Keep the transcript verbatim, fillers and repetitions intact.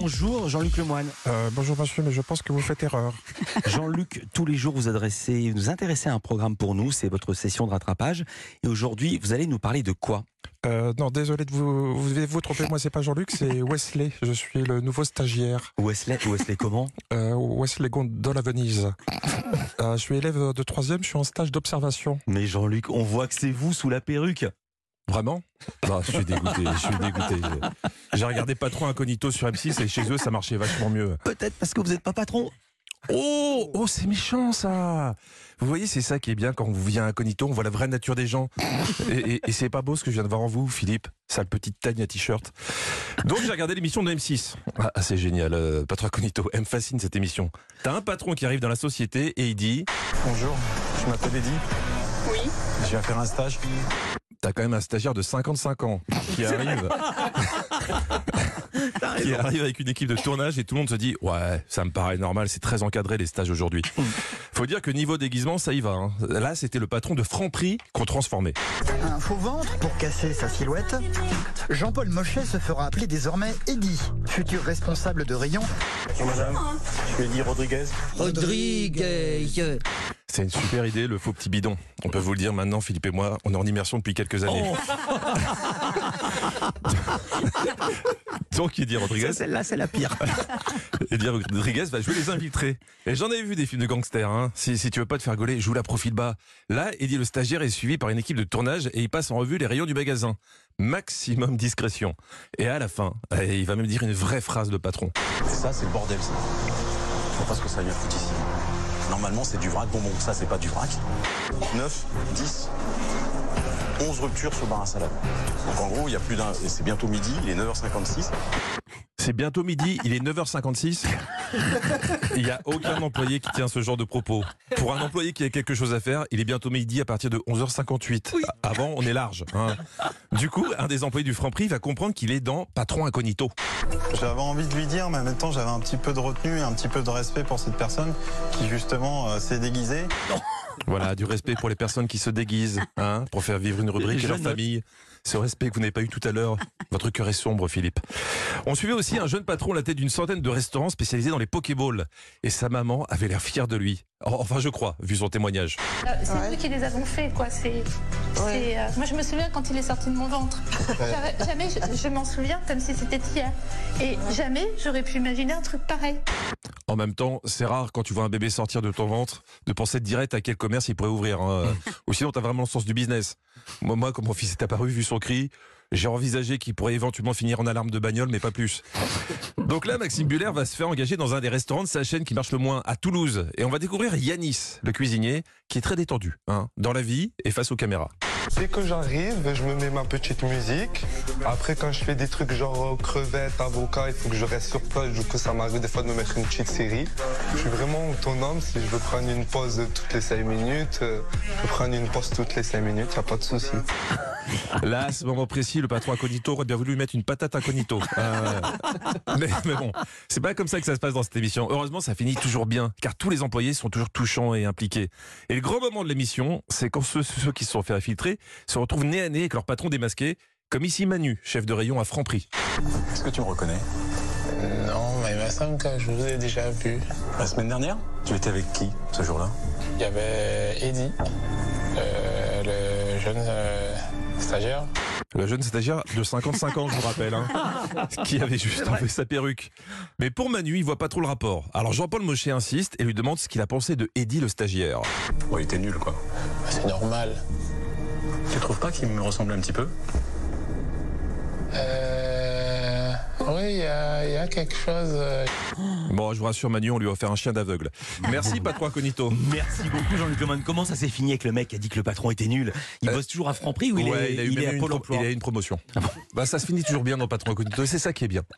Bonjour Jean-Luc Lemoine. Euh, bonjour monsieur, mais je pense que vous faites erreur. Jean-Luc, tous les jours vous adressez, vous intéressez à un programme pour nous, c'est votre session de rattrapage. Et aujourd'hui, vous allez nous parler de quoi? euh, Non, désolé de vous, vous devez vous tromper, moi c'est pas Jean-Luc, c'est Wesley, je suis le nouveau stagiaire. Wesley, Wesley comment? euh, Wesley Gondol à Venise. euh, je suis élève de troisième, je suis en stage d'observation. Mais Jean-Luc, on voit que c'est vous sous la perruque. Vraiment? Non, je suis dégoûté, je suis dégoûté. J'ai regardé Patron Incognito sur M six et chez eux ça marchait vachement mieux. Peut-être parce que vous n'êtes pas patron. Oh, oh, c'est méchant ça. Vous voyez, c'est ça qui est bien quand vous vient Incognito, on voit la vraie nature des gens. Et, et, et c'est pas beau ce que je viens de voir en vous, Philippe. Sale petite tagne à t-shirt. Donc j'ai regardé l'émission de M six. Ah, c'est génial, euh, Patron Incognito. Elle me fascine cette émission. T'as un patron qui arrive dans la société et il dit: Bonjour, je m'appelle Eddy. Oui. Je viens faire un stage. T'as quand même un stagiaire de cinquante-cinq ans qui arrive. qui arrive avec une équipe de tournage et tout le monde se dit: ouais, ça me paraît normal, c'est très encadré les stages aujourd'hui. Faut dire que niveau déguisement, ça y va. Hein. Là, c'était le patron de Franprix qu'on transformait. Un faux ventre pour casser sa silhouette. Jean-Paul Mochet se fera appeler désormais Eddy, futur responsable de rayon. Bonjour madame, je suis Eddy Rodriguez. Rodriguez. C'est une super idée, le faux petit bidon. On peut vous le dire maintenant, Philippe et moi, on est en immersion depuis quelques années. Oh. Donc Eddy Rodriguez, Celle-là, c'est la pire. Eddy Rodriguez va jouer les infiltrés. Et j'en ai vu des films de gangsters. Hein. Si, si tu veux pas te faire gauler, joue la profil bas. Là, Eddy le stagiaire est suivi par une équipe de tournage et il passe en revue les rayons du magasin. Maximum discrétion. Et à la fin, il va même dire une vraie phrase de patron. Ça, c'est le bordel, ça. Je vois pas ce que ça vient foutre ici. Normalement, c'est du vrac bonbon. Ça, c'est pas du vrac. neuf, dix, onze ruptures sur bar à salade. Donc en gros, il y a plus d'un. Et c'est bientôt midi, il est neuf heures cinquante-six. C'est bientôt midi, il est neuf heures cinquante-six. Il n'y a aucun employé qui tient ce genre de propos. Pour un employé qui a quelque chose à faire, il est bientôt midi à partir de onze heures cinquante-huit. Oui. Avant, on est large. Hein. Du coup, un des employés du Franprix va comprendre qu'il est dans Patron Incognito. J'avais envie de lui dire, mais en même temps, j'avais un petit peu de retenue et un petit peu de respect pour cette personne qui, justement, euh, s'est déguisée. Voilà, du respect pour les personnes qui se déguisent, hein, pour faire vivre une rubrique et leur famille. Ce respect que vous n'avez pas eu tout à l'heure. Votre cœur est sombre, Philippe. On suivait aussi un jeune patron à la tête d'une centaine de restaurants spécialisés dans les Pokéballs. Et sa maman avait l'air fière de lui. Enfin, je crois, vu son témoignage. Euh, c'est ouais. nous qui les avons fait, quoi. C'est, ouais. c'est, euh, moi, je me souviens quand il est sorti de mon ventre. Ouais. Jamais, je, je m'en souviens comme si c'était hier. Et jamais j'aurais pu imaginer un truc pareil. En même temps, c'est rare quand tu vois un bébé sortir de ton ventre de penser direct à quel commerce il pourrait ouvrir. Hein. Ou sinon, t'as vraiment le sens du business. Moi, moi, quand mon fils est apparu, vu son cri, j'ai envisagé qu'il pourrait éventuellement finir en alarme de bagnole, mais pas plus. Donc là, Maxime Buller va se faire engager dans un des restaurants de sa chaîne qui marche le moins, à Toulouse. Et on va découvrir Yanis, le cuisinier, qui est très détendu, hein, dans la vie et face aux caméras. Dès que j'arrive, je me mets ma petite musique. Après, quand je fais des trucs genre crevettes, avocats, il faut que je reste sur place. Du coup, ça m'arrive des fois de me mettre une petite série. Je suis vraiment autonome. Si je veux prendre une pause toutes les cinq minutes, je peux prendre une pause toutes les cinq minutes, il n'y a pas de souci. Là, à ce moment précis, le patron Incognito aurait bien voulu lui mettre une patate Incognito. Euh, mais, mais bon, c'est pas comme ça que ça se passe dans cette émission. Heureusement, ça finit toujours bien, car tous les employés sont toujours touchants et impliqués. Et le grand moment de l'émission, c'est quand ceux, ceux qui se sont fait infiltrer se retrouvent nez à nez avec leur patron démasqué, comme ici Manu, chef de rayon à Franprix. Est-ce que tu me reconnais? Non, mais il me semble que je vous ai déjà vu. La semaine dernière? Tu étais avec qui, ce jour-là? Il y avait Eddy, euh, le jeune euh, stagiaire. Le jeune stagiaire de cinquante-cinq ans, je vous rappelle, hein, qui avait juste enlevé sa perruque. Mais pour Manu, il voit pas trop le rapport. Alors Jean-Paul Mochet insiste et lui demande ce qu'il a pensé de Eddy, le stagiaire. Bon, il était nul, quoi. C'est normal. Tu trouves pas qu'il me ressemble un petit peu? Euh... Oui, il y, y a quelque chose... Euh... Bon, je vous rassure, Manu, on lui a offert un chien d'aveugle. Merci, patron Incognito. Merci beaucoup, Jean-Luc Lemoine. Comment ça s'est fini avec le mec qui a dit que le patron était nul? Il euh, bosse toujours à Franprix ou il ouais, est, il a eu il est à une Pôle pro- emploi? Il a eu une promotion. Ah bon. Bah, ça se finit toujours bien dans patron Incognito et c'est ça qui est bien.